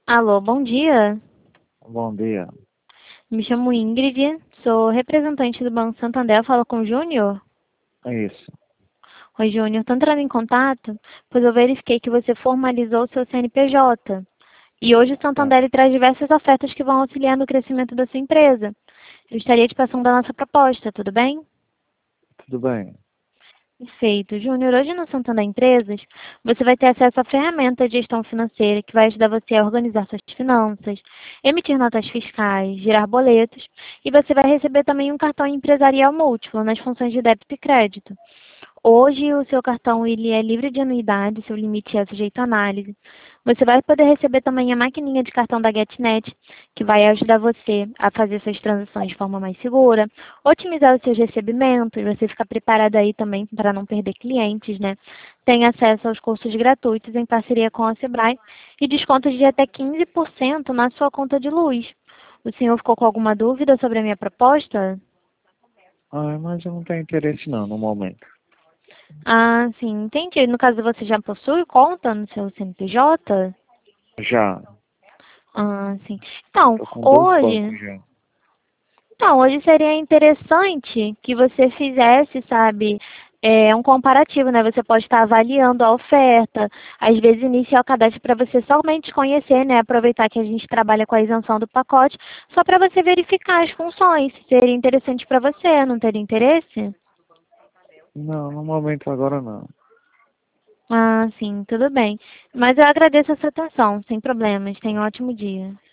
Alô, bom dia. Bom dia. Me chamo Ingrid, sou representante do Banco Santander. Falo com o Júnior. É isso. Oi, Júnior. Estou entrando em contato, pois eu verifiquei que você formalizou o seu CNPJ. E hoje o Tá. Santander traz diversas ofertas que vão auxiliar no crescimento da sua empresa. Eu estaria te passando a nossa proposta, tudo bem? Tudo bem? Perfeito. Júnior, hoje no Santander Empresas, você vai ter acesso à ferramenta de gestão financeira que vai ajudar você a organizar suas finanças, emitir notas fiscais, gerar boletos e você vai receber também um cartão empresarial múltiplo nas funções de débito e crédito. Hoje o seu cartão ele é livre de anuidade, seu limite é sujeito à análise. Você vai poder receber também a maquininha de cartão da GetNet, que vai ajudar você a fazer suas transações de forma mais segura, otimizar os seus recebimentos, você ficar preparado aí também para não perder clientes, né? Tem acesso aos cursos gratuitos em parceria com a Sebrae e descontos de até 15% na sua conta de luz. O senhor ficou com alguma dúvida sobre a minha proposta? Mas eu não tenho interesse não, no momento. Ah, sim, entendi. No caso, você já possui conta no seu CNPJ? Já. Ah, sim. Então, Tô com dois bancos hoje, já. hoje seria interessante que você fizesse, sabe, um comparativo, né? Você pode estar avaliando a oferta, às vezes iniciar o cadastro para você somente conhecer, né? Aproveitar que a gente trabalha com a isenção do pacote, só para você verificar as funções, se seria interessante para você, não teria interesse? Não, no momento agora não. Ah, sim, tudo bem. Mas eu agradeço a sua atenção, sem problemas. Tenha um ótimo dia.